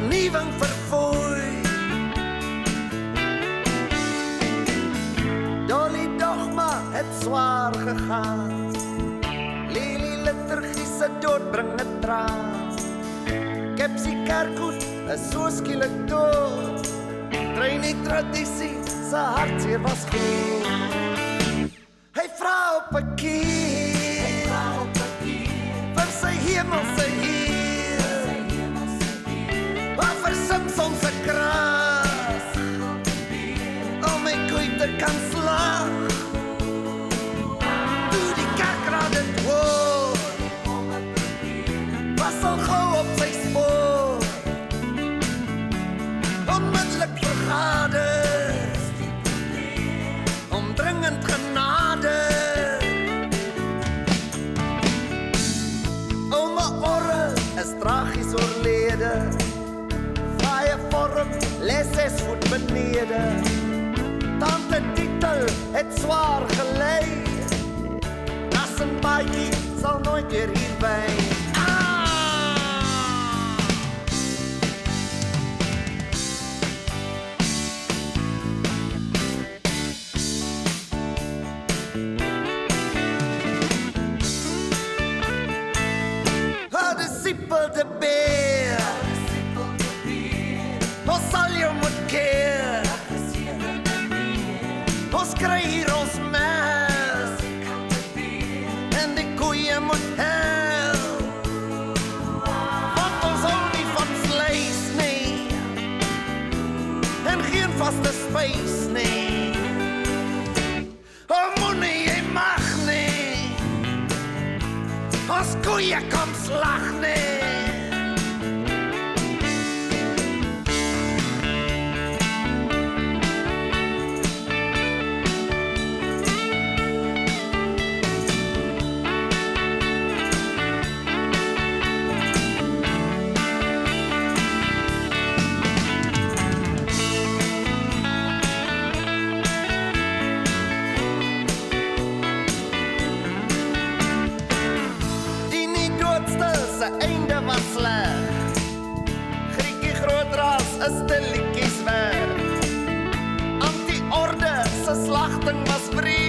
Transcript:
vernuwing verfoei. Dolly Dogma het swaar gegaan. Lely liturgie se dood bring 'n traan. Kepsie Kerkhoed is so skielik dood. Trein tradisie se hartseer was groot. Hy vra op 'n keer vir sy hemelse Heer, waar vir Simpson se kras om my koei te kan slag. Toe die kerkraad het hoor, was al gauw op sy spoor, onmiddellik vergader om dringend genade. Ouma Orre is tragies oorlede, vrye vorm les 6 voet benede. Tante Titel het swaar gelei, Nassenbaai sal nooit weer hier wees. Disciple de beer, ons sal jou moet keer, ons kry hier ons mes, en die koeie moet hel, want ons hou nie van vlees nie, en geen vaste spijs nie, moenie jy mag nie, ons koeie kom slag nie. Einde was sleg, Griekie Grootras is de liedjies weg, anti-orde se slagting was breed.